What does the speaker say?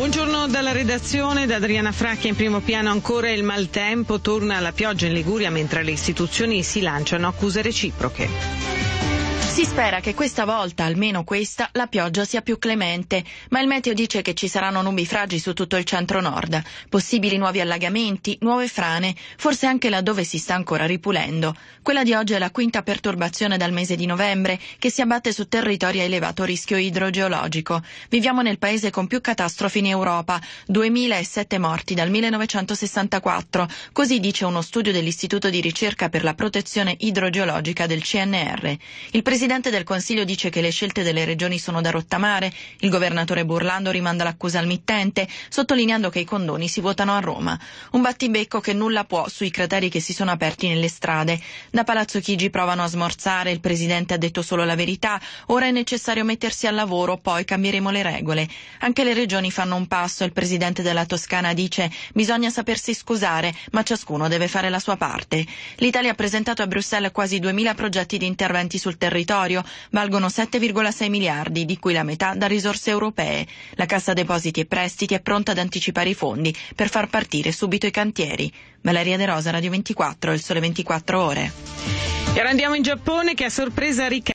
Buongiorno dalla redazione, da Adriana Fracchia. In primo piano ancora il maltempo, torna la pioggia in Liguria mentre le istituzioni si lanciano accuse reciproche. Si spera che questa volta, almeno questa, la pioggia sia più clemente, ma il meteo dice che ci saranno nubifragi su tutto il centro-nord, possibili nuovi allagamenti, nuove frane, forse anche laddove si sta ancora ripulendo. Quella di oggi è la quinta perturbazione dal mese di novembre che si abbatte su territori a elevato rischio idrogeologico. Viviamo nel paese con più catastrofi in Europa, 2007 morti dal 1964, così dice uno studio dell'Istituto di ricerca per la protezione idrogeologica del CNR. Il Presidente del Consiglio dice che le scelte delle regioni sono da rottamare, il governatore Burlando rimanda l'accusa al mittente, sottolineando che i condoni si votano a Roma. Un battibecco che nulla può sui crateri che si sono aperti nelle strade. Da Palazzo Chigi provano a smorzare, il Presidente ha detto solo la verità, ora è necessario mettersi al lavoro, poi cambieremo le regole. Anche le regioni fanno un passo, il Presidente della Toscana dice bisogna sapersi scusare, ma ciascuno deve fare la sua parte. L'Italia ha presentato a Bruxelles quasi 2000 progetti di interventi sul territorio, valgono 7,6 miliardi, di cui la metà da risorse europee. La Cassa Depositi e Prestiti è pronta ad anticipare i fondi per far partire subito i cantieri. Valeria De Rosa, Radio 24, Il Sole 24 Ore. E ora andiamo in Giappone che a sorpresa